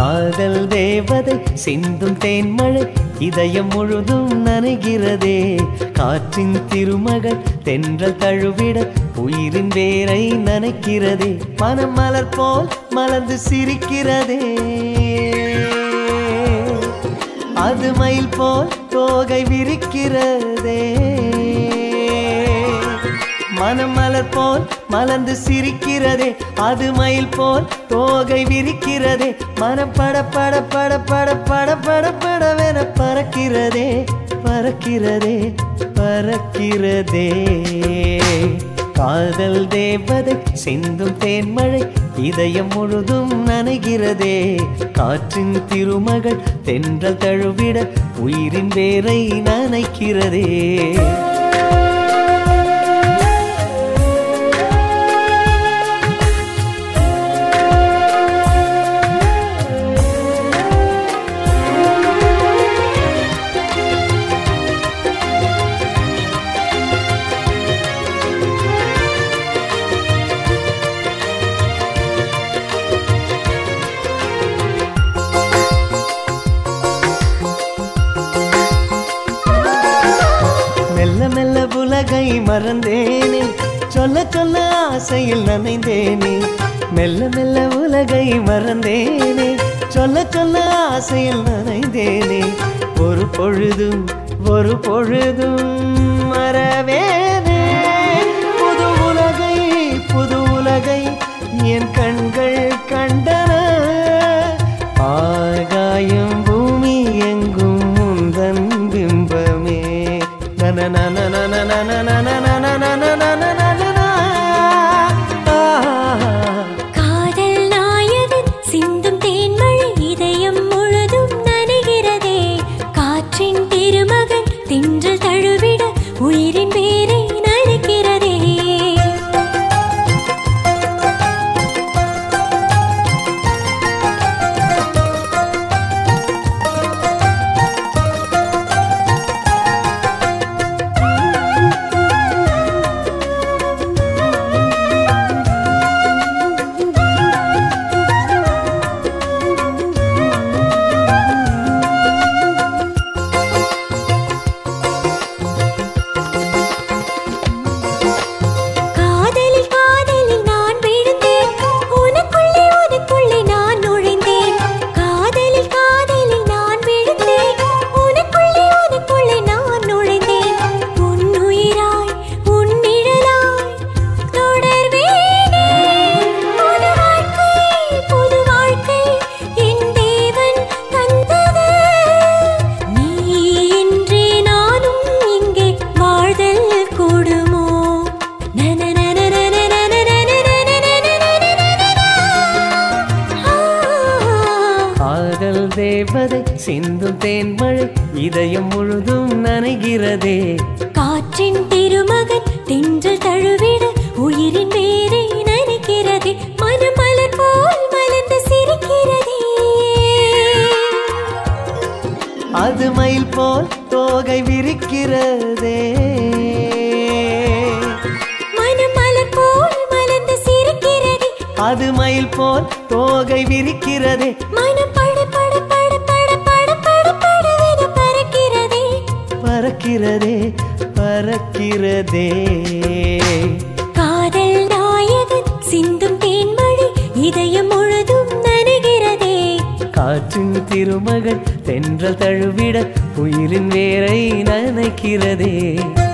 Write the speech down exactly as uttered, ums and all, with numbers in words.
காதல் தேவதை சிந்தும் தேன்மழை இதயம் முழுதும் நனைகிறதே. காற்றின் திருமகள் தென்றல் தழுவிட உயிரின் வேரை நனைக்கிறதே. மனம் மலர் போல் மலர்ந்து சிரிக்கிறதே. அது மயில் போல் தோகை விரிக்கிறதே. மனம் மலர் போல் மலர்ந்து சிரிக்கிறதே. அது மயில் போல் தோகை விரிக்கிறதே. மனம் பட பட பட பட பட பட படவென பறக்கிறதே பறக்கிறதே பறக்கிறதே. காதல் தேவதை சிந்தும் தேன்மழை இதயம் முழுதும் நனைகிறதே. காற்றின் திருமகள் தென்றல் தழுவிட உயிரின் வேரை நனைக்கிறதே. மெல்ல மெல்ல உலகை மறந்தேனே. சொல்ல சொல்ல ஆசையில் நனைந்தேனே. மெல்ல மெல்ல உலகை மறந்தேனே. சொல்ல சொல்ல ஆசையில் நனைந்தேனே. ஒரு பொழுதும் ஒரு பொழுதும் மறவேனே. புது உலகை புது உலகை என் கண்கள் கண்டன. ஆகாயம் பூமி எங்கும் முந்தன் பிம்பமே. காதல் நாயகன் சிந்தும் தேன்மழை இதயம் முழுதும் நனைகிறதே. காற்றின் திருமகன் தென்றல் தழுவிட உயிரின் வேரை நனைக்கிறதே. தேவதை சிந்தும் தேன்மழை இதயம் முழுதும் நனைகிறதே. காற்றின் திருமகன் தென்றல் தழுவிட உயிரின் வேரை நனைக்கிறதே. மனம் மலர் போல் மலர்ந்து சிரிக்கிறதே. அது மயில் போல் தோகை விரிக்கிறதே. மனம் மலர் போல் மலர்ந்து சிரிக்கிறதே. அது மயில் போல் தோகை விரிக்கிறதே. மனம் பட பட பட பட பட பட படவென பறக்கிறதே பறக்கிறதே பறக்கிறதே. காதல் நாயகன் சிந்தும் தேன்மழை இதயம் முழுதும் நனைகிறதே. காற்றின் திருமகள் தென்றல் தழுவிட உயிரின் வேரை நனைக்கிறதே.